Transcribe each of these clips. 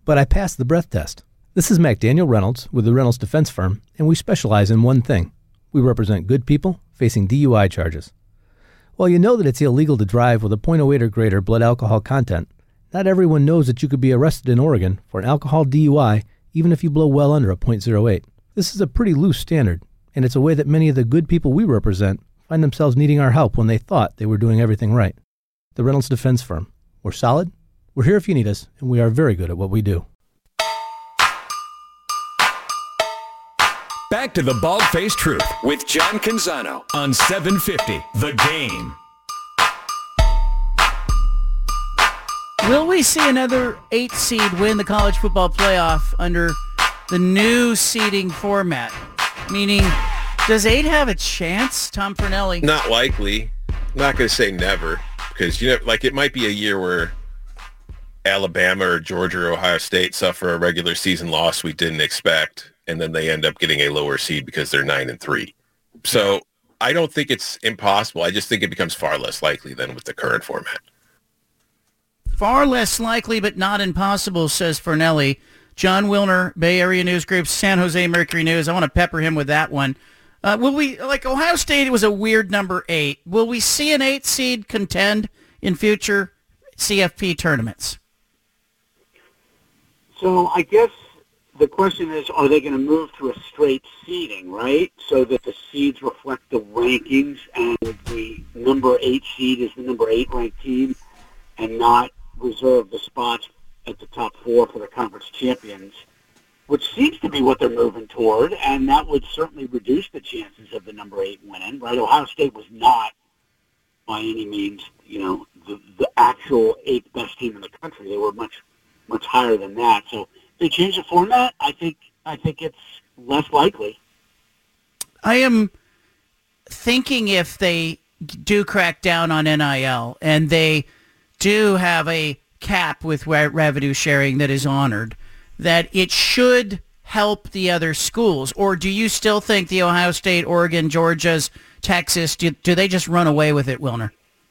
but I passed the breath test. This is McDaniel Reynolds with the Reynolds Defense Firm, and we specialize in one thing. We represent good people facing DUI charges. While you know that it's illegal to drive with a .08 or greater blood alcohol content, not everyone knows that you could be arrested in Oregon for an alcohol DUI even if you blow well under a .08. This is a pretty loose standard, and it's a way that many of the good people we represent find themselves needing our help when they thought they were doing everything right. The Reynolds Defense Firm. We're solid, we're here if you need us, and we are very good at what we do. Back to the Bald-Faced Truth with John Canzano on 750 The Game. Will we see another 8 seed win the college football playoff under the new seeding format? Meaning, does 8 have a chance, Tom Fornelli? Not likely. I'm not going to say never, because it might be a year where Alabama or Georgia or Ohio State suffer a regular season loss we didn't expect, and then they end up getting a lower seed because they're 9-3. So I don't think it's impossible. I just think it becomes far less likely than with the current format. Far less likely, but not impossible, says Fornelli. John Wilner, Bay Area News Group, San Jose Mercury News. I want to pepper him with that one. Will we, Ohio State was a weird number 8. Will we see an 8 seed contend in future CFP tournaments? So I guess the question is, are they going to move to a straight seeding, right? So that the seeds reflect the rankings and the number 8 seed is the number 8 ranked team and not reserve the spots at the top 4 for the conference champions, which seems to be what they're moving toward, and that would certainly reduce the chances of the number 8 winning, right? Ohio State was not by any means, the actual 8th best team in the country. They were much higher than that. So if they change the format, I think it's less likely. I am thinking if they do crack down on NIL and they do have a cap with revenue sharing that is honored, that it should help the other schools? Or do you still think the Ohio State, Oregon, Georgias, Texas, do they just run away with it, Wilner?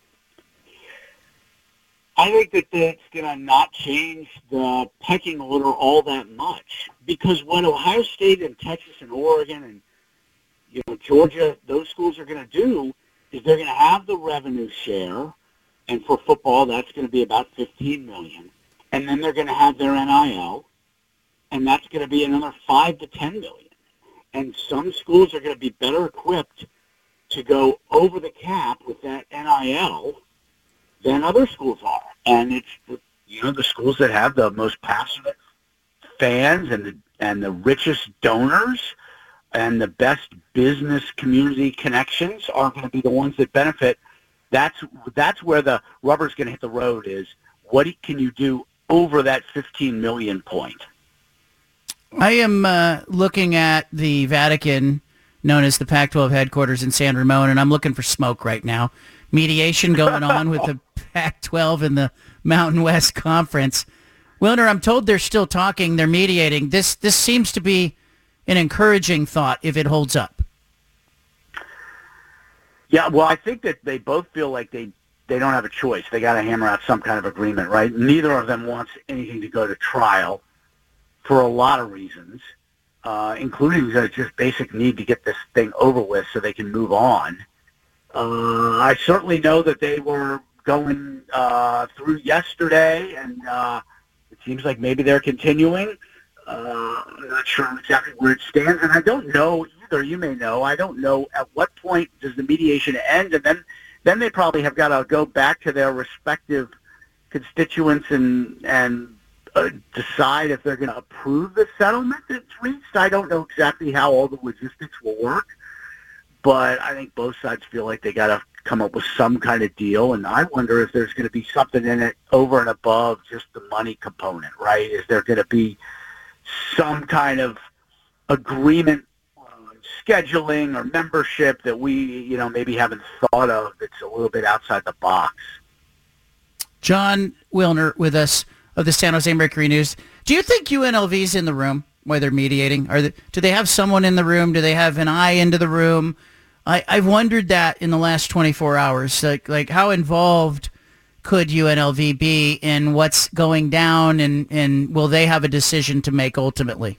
I think that it's going to not change the pecking order all that much, because what Ohio State and Texas and Oregon and Georgia, those schools are going to do is they're going to have the revenue share, and for football that's going to be about $15 million, and then they're going to have their NIL, and that's going to be another $5 to $10 million. And some schools are going to be better equipped to go over the cap with that NIL than other schools are. And it's the schools that have the most passionate fans and the richest donors and the best business community connections are going to be the ones that benefit. That's where the rubber's going to hit the road, is what can you do over that 15 million point? I am looking at the Vatican, known as the Pac-12 headquarters in San Ramon, and I'm looking for smoke right now. Mediation going on with the Pac-12 and the Mountain West Conference. Wilner, I'm told they're still talking, they're mediating. This seems to be an encouraging thought if it holds up. Yeah, well, I think that they both feel like they don't have a choice. They got to hammer out some kind of agreement, right? Neither of them wants anything to go to trial for a lot of reasons, including the just basic need to get this thing over with so they can move on. I certainly know that they were going through yesterday, and it seems like maybe they're continuing. I'm not sure exactly where it stands, and I don't know either. You may know. I don't know at what point does the mediation end, and then they probably have got to go back to their respective constituents and decide if they're going to approve the settlement that's reached. I don't know exactly how all the logistics will work, but I think both sides feel like they got to come up with some kind of deal, and I wonder if there's going to be something in it over and above just the money component, right? Is there going to be some kind of agreement on scheduling or membership that we, maybe haven't thought of that's a little bit outside the box? John Wilner with us of the San Jose Mercury News. Do you think UNLV's in the room while they're mediating? Do they have someone in the room? Do they have an eye into the room? I've wondered that in the last 24 hours. Like how involved could UNLV be in what's going down, and will they have a decision to make ultimately?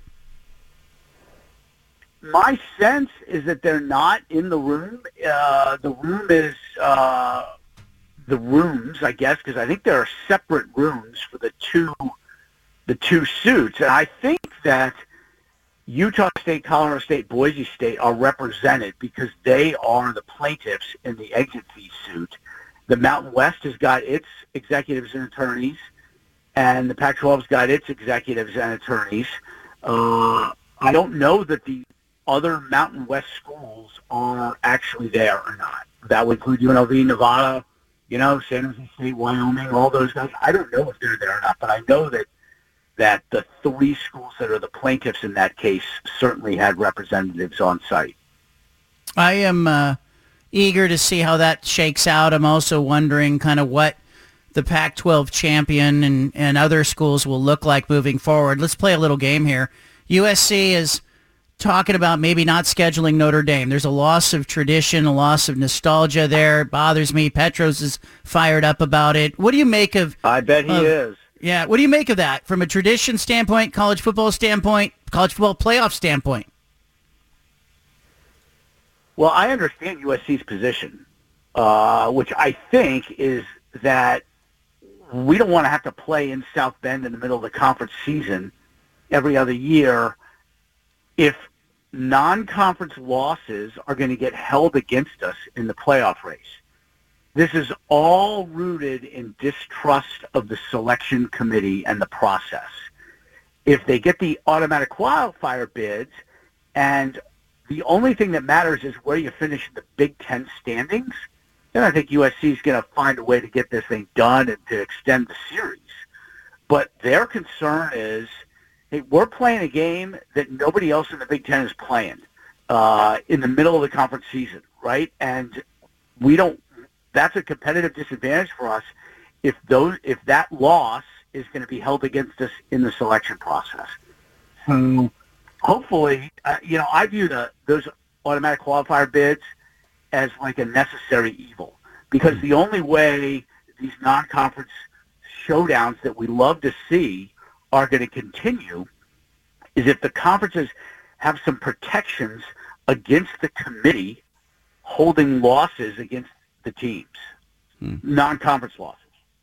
My sense is that they're not in the room. The room is the rooms, I guess, because I think there are separate rooms for the two suits. And I think that Utah State, Colorado State, Boise State are represented because they are the plaintiffs in the exit fee suit. The Mountain West has got its executives and attorneys, and the Pac-12's got its executives and attorneys. I don't know that the other Mountain West schools are actually there or not. That would include UNLV, Nevada, San Jose State, Wyoming, all those guys. I don't know if they're there or not, but I know that the three schools that are the plaintiffs in that case certainly had representatives on site. I am eager to see how that shakes out. I'm also wondering kind of what the Pac-12 champion and other schools will look like moving forward. Let's play a little game here. USC is talking about maybe not scheduling Notre Dame. There's a loss of tradition, a loss of nostalgia there. It bothers me. Petros is fired up about it. What do you make of... I bet he is. Yeah, what do you make of that from a tradition standpoint, college football standpoint, college football playoff standpoint? Well, I understand USC's position, which I think is that we don't want to have to play in South Bend in the middle of the conference season every other year if non-conference losses are going to get held against us in the playoff race. This is all rooted in distrust of the selection committee and the process. If they get the automatic qualifier bids, and the only thing that matters is where you finish in the Big Ten standings, then I think USC is going to find a way to get this thing done and to extend the series. But their concern is, hey, we're playing a game that nobody else in the Big Ten is playing in the middle of the conference season, right? And we don't. That's a competitive disadvantage for us if that loss is going to be held against us in the selection process. So hopefully, I view those automatic qualifier bids as like a necessary evil, because the only way these non-conference showdowns that we love to see are going to continue is if the conferences have some protections against the committee holding losses against the teams, non-conference losses.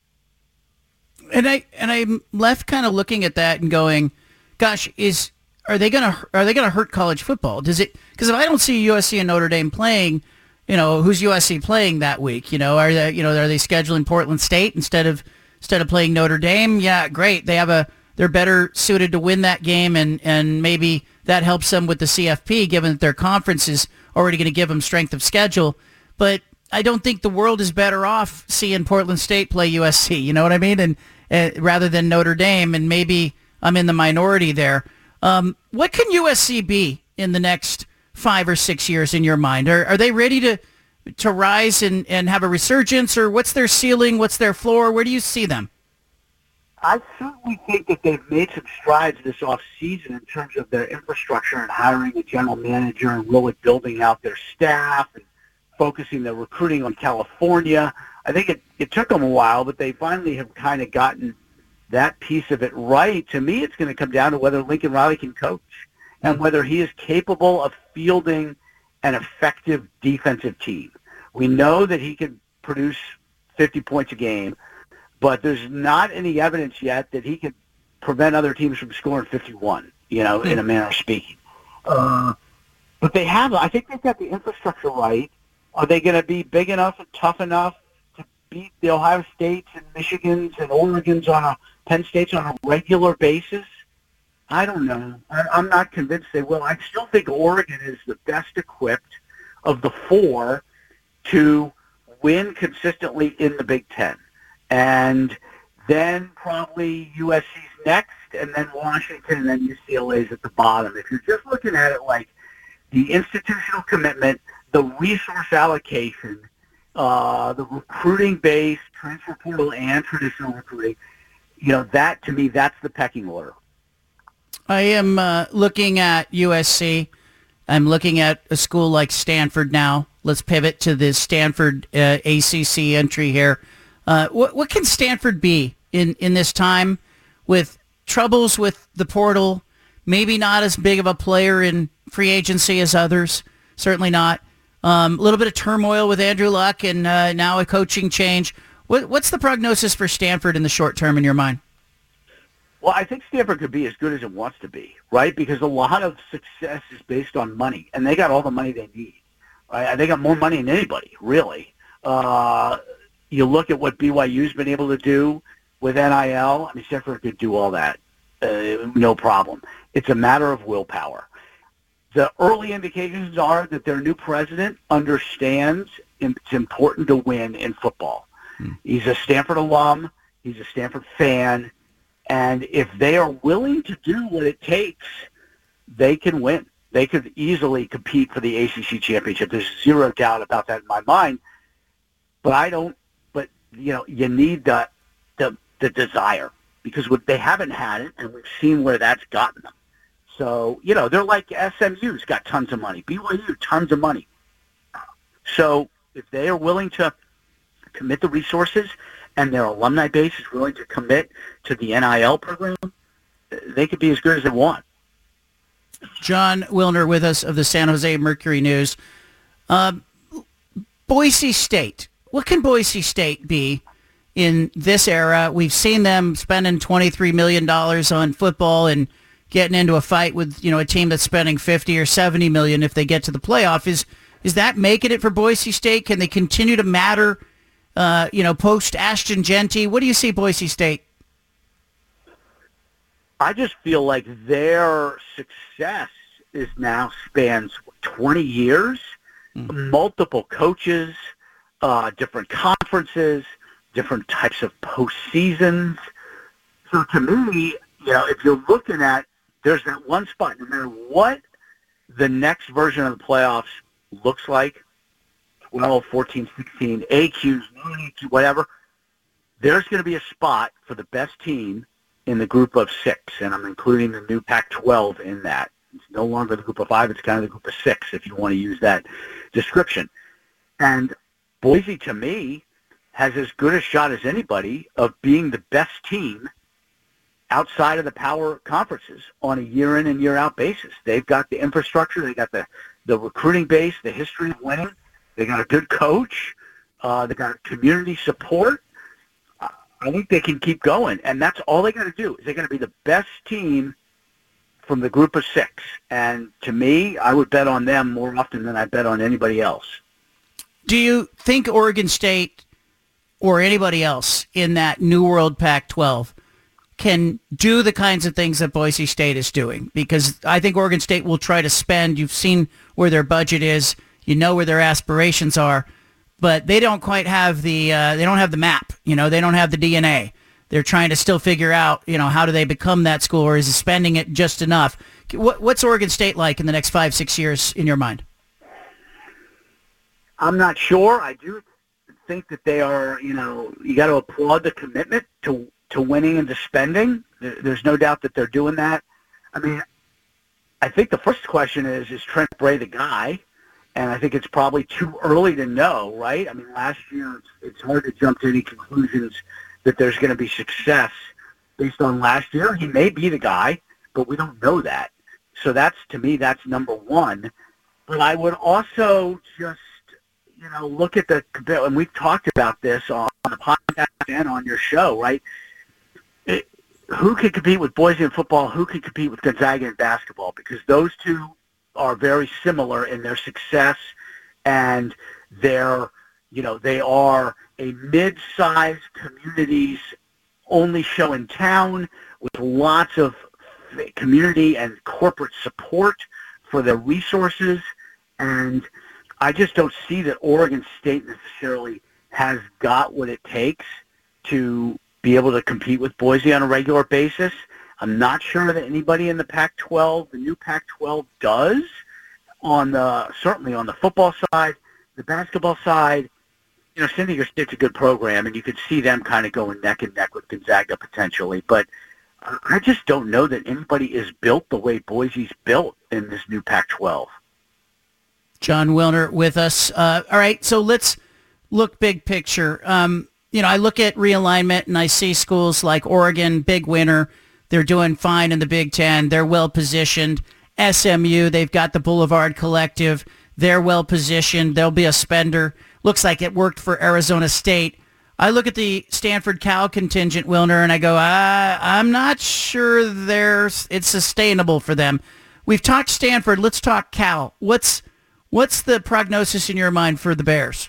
And I'm left kind of looking at that and going, gosh, are they gonna hurt college football? Does it? Because if I don't see USC and Notre Dame playing, who's USC playing that week? Are they scheduling Portland State instead of playing Notre Dame? Yeah, great. They're better suited to win that game, and maybe that helps them with the CFP, given that their conference is already going to give them strength of schedule. But I don't think the world is better off seeing Portland State play USC. You know what I mean? And rather than Notre Dame, and maybe I'm in the minority there. What can USC be in the next 5 or 6 years in your mind? Are they ready to rise and have a resurgence, or what's their ceiling? What's their floor? Where do you see them? I certainly think that they've made some strides this off-season in terms of their infrastructure and hiring a general manager and really building out their staff and focusing their recruiting on California. I think it took them a while, but they finally have kind of gotten that piece of it right. To me, it's going to come down to whether Lincoln Riley can coach and whether he is capable of fielding an effective defensive team. We know that he can produce 50 points a game, but there's not any evidence yet that he can prevent other teams from scoring 51, in a manner of speaking. But I think they've got the infrastructure right. Are they going to be big enough and tough enough to beat the Ohio States and Michigans and Oregons Penn States on a regular basis? I don't know. I'm not convinced they will. I still think Oregon is the best equipped of the four to win consistently in the Big Ten. And then probably USC's next, and then Washington, and then UCLA's at the bottom. If you're just looking at it like the institutional commitment, the resource allocation, the recruiting base, transfer portal, and traditional recruiting, that, to me, that's the pecking order. I am looking at USC. I'm looking at a school like Stanford now. Let's pivot to the Stanford ACC entry here. What can Stanford be in this time with troubles with the portal, maybe not as big of a player in free agency as others, certainly not. A little bit of turmoil with Andrew Luck and now a coaching change. What's the prognosis for Stanford in the short term in your mind? Well, I think Stanford could be as good as it wants to be, right? Because a lot of success is based on money, and they got all the money they need. Right? They got more money than anybody, really. You look at what BYU's been able to do with NIL. I mean, Stanford could do all that, no problem. It's a matter of willpower. The early indications are that their new president understands it's important to win in football. He's a Stanford alum. He's a Stanford fan. And if they are willing to do what it takes, they can win. They could easily compete for the ACC championship. There's zero doubt about that in my mind. But you need the desire, because they haven't had it, and we've seen where that's gotten them. So, they're like SMU's got tons of money. BYU, tons of money. So if they are willing to commit the resources and their alumni base is willing to commit to the NIL program, they could be as good as they want. Jon Wilner with us of the San Jose Mercury News. Boise State. What can Boise State be in this era? We've seen them spending $23 million on football and getting into a fight with a team that's spending $50 or $70 million if they get to the playoff. Is that making it for Boise State? Can they continue to matter? Post Ashton Genty, what do you see Boise State? I just feel like their success is now spans 20 years, multiple coaches, different conferences, different types of postseasons. So to me, if you're looking at, there's that one spot, no matter what the next version of the playoffs looks like, 12, 14, 16, AQs, non-AQ, whatever, there's going to be a spot for the best team in the group of 6, and I'm including the new Pac-12 in that. It's no longer the group of 5, it's kind of the group of 6, if you want to use that description. And Boise, to me, has as good a shot as anybody of being the best team outside of the power conferences on a year-in and year-out basis. They've got the infrastructure, they got the recruiting base, the history of winning. They got a good coach. They got community support. I think they can keep going, and that's all they got to do. Is they got to be the best team from the group of 6. And to me, I would bet on them more often than I bet on anybody else. Do you think Oregon State or anybody else in that New World Pac-12 can do the kinds of things that Boise State is doing? Because I think Oregon State will try to spend. You've seen where their budget is. You know where their aspirations are, but they don't quite have the they don't have the map. They don't have the DNA. They're trying to still figure out, how do they become that school, or is it spending it just enough? What's Oregon State like in the next 5-6 years in your mind? I'm not sure. I do think that they are, you got to applaud the commitment to winning and to spending. There's no doubt that they're doing that. I mean, I think the first question is Trent Bray the guy? And I think it's probably too early to know, right? I mean, last year, it's hard to jump to any conclusions that there's going to be success based on last year. He may be the guy, but we don't know that. So to me, that's number one. But I would also just, look at and we've talked about this on the podcast and on your show, right? Who can compete with Boise in football? Who can compete with Gonzaga in basketball? Because those two are very similar in their success, and they are a mid-sized communities only show in town with lots of community and corporate support for their resources. And I just don't see that Oregon State necessarily has got what it takes to be able to compete with Boise on a regular basis. I'm not sure that anybody in the Pac-12, the new Pac-12, does. Certainly on the football side, the basketball side, San Diego State's a good program, and you could see them kind of going neck and neck with Gonzaga potentially. But I just don't know that anybody is built the way Boise's built in this new Pac-12. Jon Wilner with us. All right, so let's look big picture. I look at realignment and I see schools like Oregon, big winner. They're doing fine in the Big Ten. They're well positioned. SMU, they've got the Boulevard Collective. They're well positioned. They'll be a spender. Looks like it worked for Arizona State. I look at the Stanford Cal contingent, Wilner, and I go, I'm not sure it's sustainable for them. We've talked Stanford. Let's talk Cal. What's the prognosis in your mind for the Bears?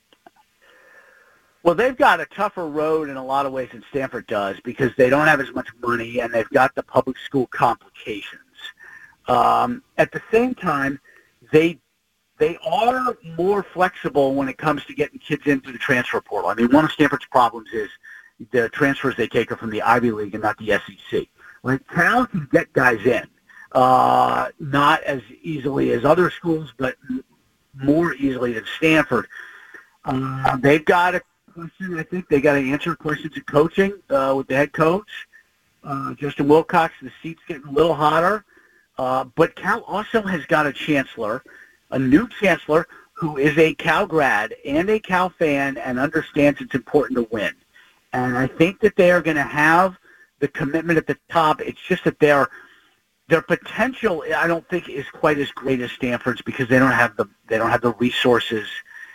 Well, they've got a tougher road in a lot of ways than Stanford does because they don't have as much money and they've got the public school complications. At the same time, they are more flexible when it comes to getting kids into the transfer portal. I mean, one of Stanford's problems is the transfers they take are from the Ivy League and not the SEC. Like, Cal can get guys in, not as easily as other schools, but more easily than Stanford. They've got a question. I think they got to answer questions of coaching with the head coach, Justin Wilcox. The seat's getting a little hotter, but Cal also has got a chancellor, a new chancellor who is a Cal grad and a Cal fan and understands it's important to win. And I think that they are going to have the commitment at the top. It's just that their potential, I don't think, is quite as great as Stanford's because they don't have the resources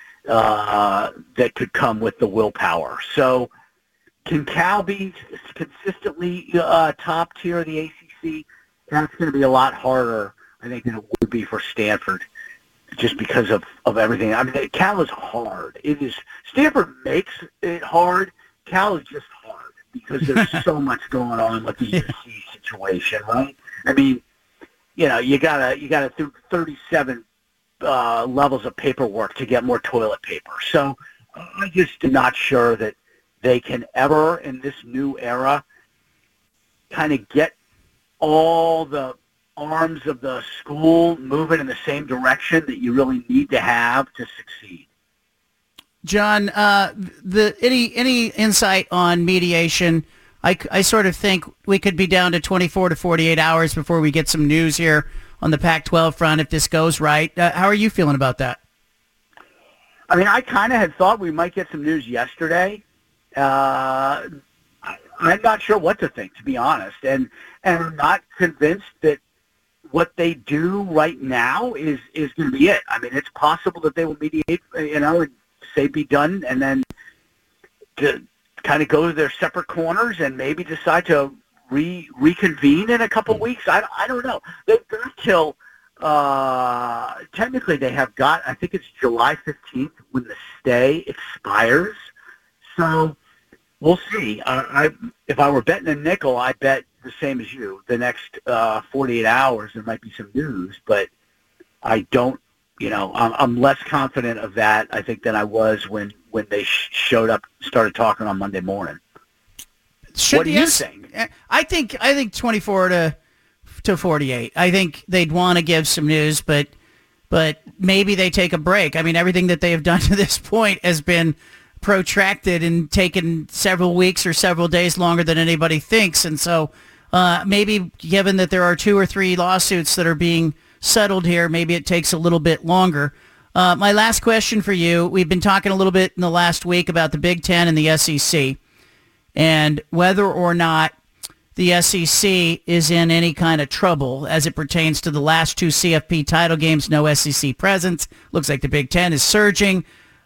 that could come with the willpower. So can Cal be consistently top tier of the ACC? That's going to be a lot harder, I think, than it would be for Stanford just because of everything. I mean, Cal is hard. It is. Stanford makes it hard. Cal is just hard because there's so much going on with the UC situation, right? I mean, you gotta do 37 levels of paperwork to get more toilet paper. So I just am not sure that they can ever, in this new era, kind of get all the arms of the school moving in the same direction that you really need to have to succeed. John, any insight on mediation? I sort of think we could be down to 24 to 48 hours before we get some news here on the Pac-12 front if this goes right. How are you feeling about that? I mean, I kind of had thought we might get some news yesterday. I'm not sure what to think, to be honest, and I'm not convinced that what they do right now is going to be it. I mean, it's possible that they will mediate, and say be done, and then to kind of go to their separate corners and maybe decide to reconvene in a couple of weeks. I don't know. They've got till technically they have got, I think it's July 15th when the stay expires. So we'll see. If I were betting a nickel, I'd bet the same as you. The next 48 hours there might be some news, but I don't. I'm less confident of that, I think, than I was when they showed up, started talking on Monday morning. What do you think? I think 24 to 48. I think they'd want to give some news, but maybe they take a break. I mean, everything that they have done to this point has been protracted and taken several weeks or several days longer than anybody thinks. And so maybe given that there are 2 or 3 lawsuits that are being settled here, maybe it takes a little bit longer. My last question for you, we've been talking a little bit in the last week about the Big Ten and the SEC and whether or not the SEC is in any kind of trouble as it pertains to the last 2 CFP title games, no SEC presence. Looks like the Big Ten is surging.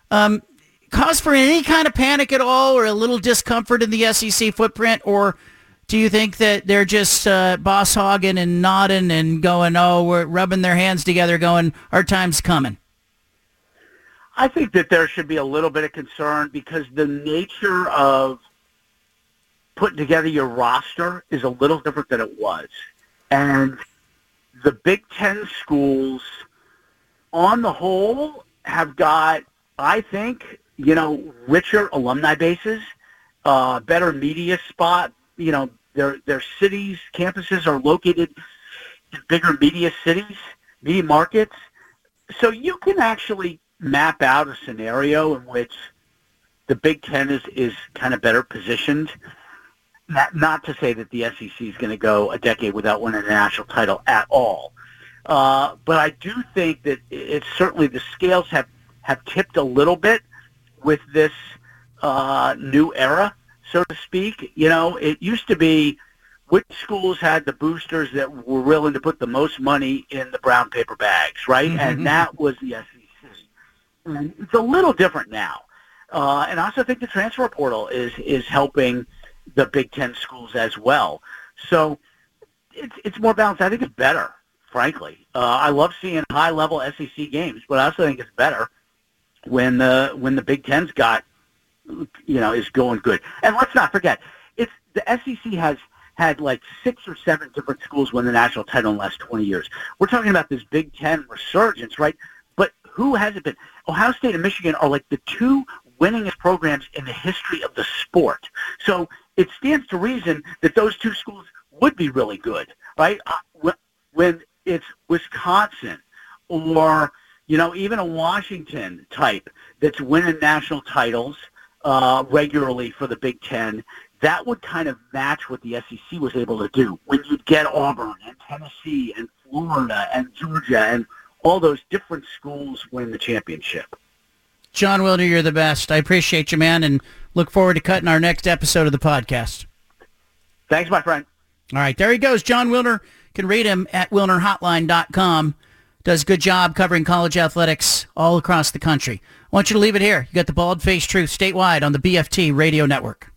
Cause for any kind of panic at all or a little discomfort in the SEC footprint, or do you think that they're just boss hogging and nodding and going, we're rubbing their hands together going, our time's coming? I think that there should be a little bit of concern because the nature of putting together your roster is a little different than it was. And the Big Ten schools, on the whole, have got, I think, richer alumni bases, better media spot. Their cities, campuses are located in bigger media cities, media markets. So you can actually map out a scenario in which the Big Ten is kind of better positioned. Not to say that the SEC is going to go a decade without winning a national title at all. But I do think that it's certainly the scales have tipped a little bit with this new era, so to speak. You know, it used to be which schools had the boosters that were willing to put the most money in the brown paper bags, right? Mm-hmm. And that was the SEC. And it's a little different now. And I also think the transfer portal is helping the Big Ten schools as well. So it's more balanced. I think it's better, frankly. I love seeing high-level SEC games, but I also think it's better when the Big Ten's got, is going good. And let's not forget, the SEC has had like 6 or 7 different schools win the national title in the last 20 years. We're talking about this Big Ten resurgence, right? But who has it been? Ohio State and Michigan are like the 2 winningest programs in the history of the sport. So it stands to reason that those 2 schools would be really good, right? When it's Wisconsin or, even a Washington type that's winning national titles regularly for the Big Ten, that would kind of match what the SEC was able to do. When you'd get Auburn and Tennessee and Florida and Georgia and all those different schools win the championship. Jon Wilner, you're the best. I appreciate you, man, and look forward to cutting our next episode of the podcast. Thanks, my friend. All right, there he goes. Jon Wilner. You can read him at WilnerHotline.com. Does a good job covering college athletics all across the country. I want you to leave it here. You got the Bald Faced Truth statewide on the BFT Radio Network.